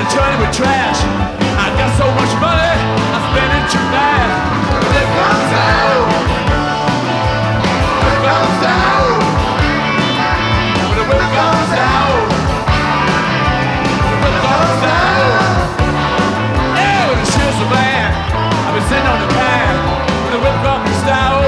returning with trash. I got so much money, I spend it too bad. When it comes down, when it comes down, when the whip comes down, when the whip comes down. Yeah, when the shit's a man, I've been sitting on the pan. When the whip comes down.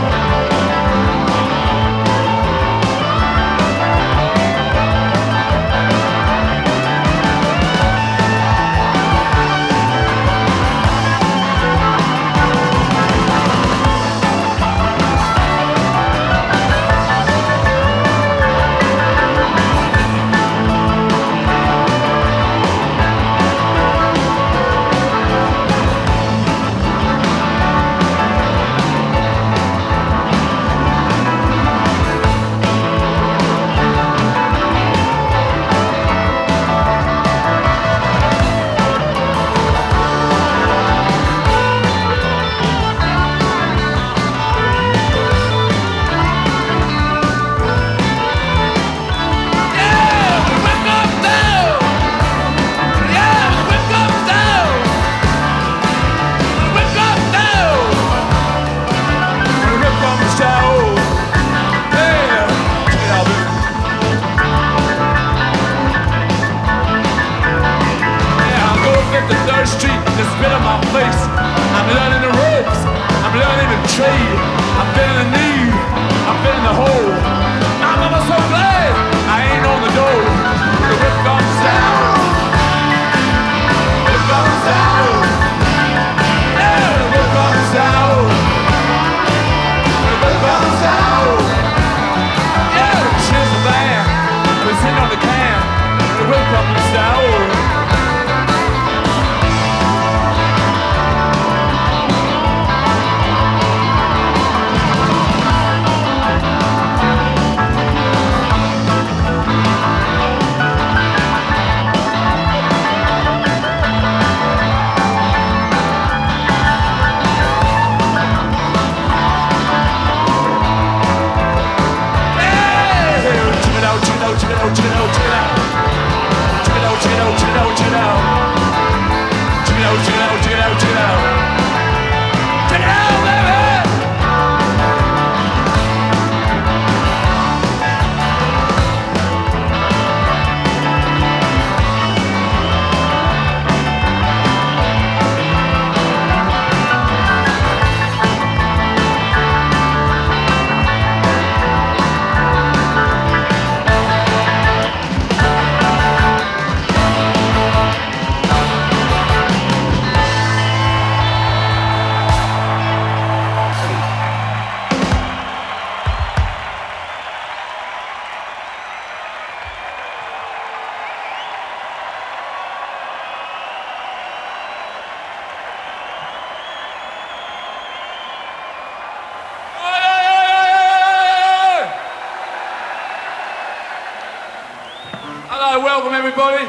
Welcome everybody.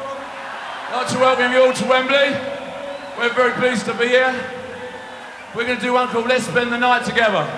I'd like to welcome you all to Wembley. We're very pleased to be here. We're going to do one called Let's Spend the Night Together.